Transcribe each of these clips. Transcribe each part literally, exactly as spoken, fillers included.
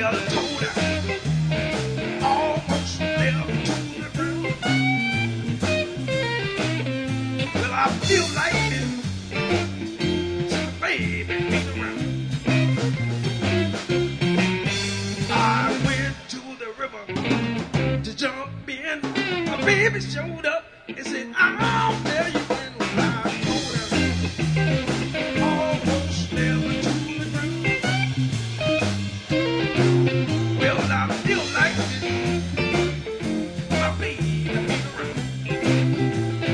Well, I told her almost left to the ground. Well, I feel like this, baby, ain't around. I went to the river to jump in. My baby showed up and said, I'll tell you when. I told her almost left to the ground. Well, I feel like this, my baby ain't around.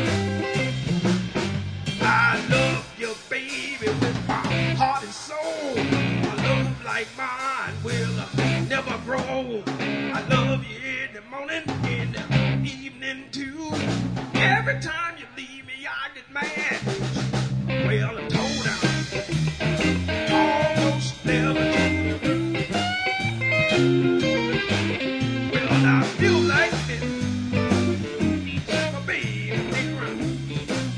I love you, baby, with my heart and soul. A love like mine will uh, never grow. I love you in the morning, in the evening too. Every time you leave me, I get mad. Well, I told her almost never to the room. Well, I feel like this, my baby ain't around.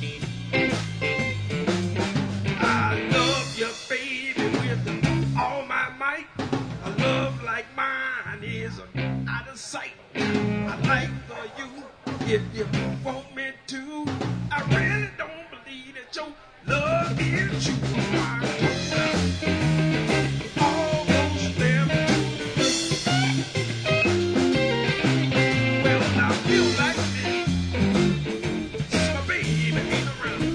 I love you, baby, with all my might. A love like mine is out of sight. I like for you if you want me to. I really don't believe that your love is true. I almost there to the well, I feel like this, my baby ain't around.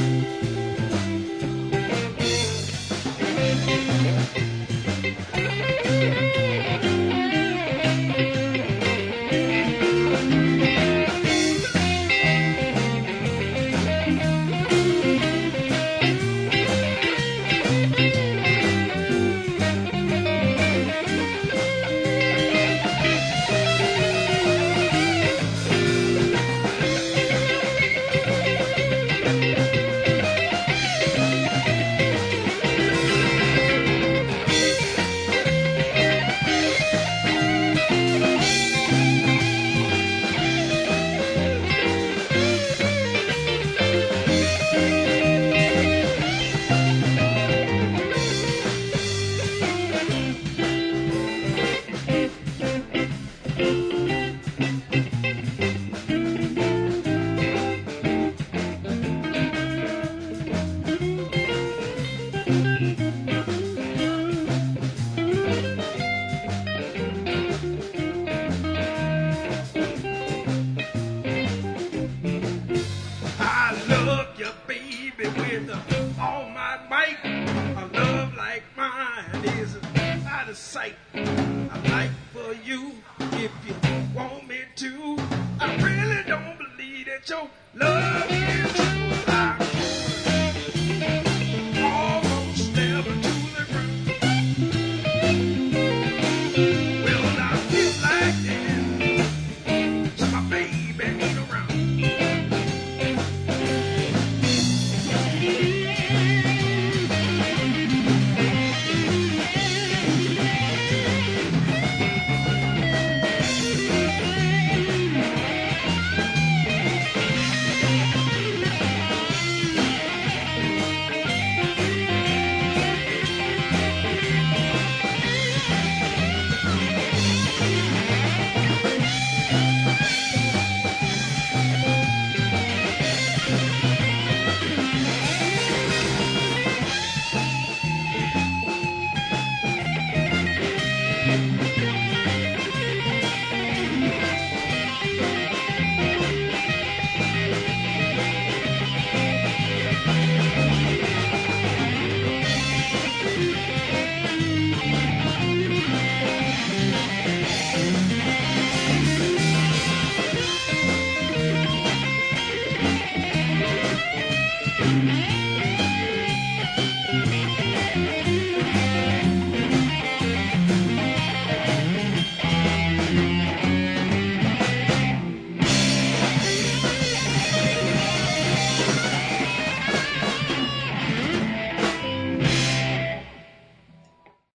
I love you, baby, with all my might. A love like mine is out of sight. I like for you if you want me to. I really don't believe that your love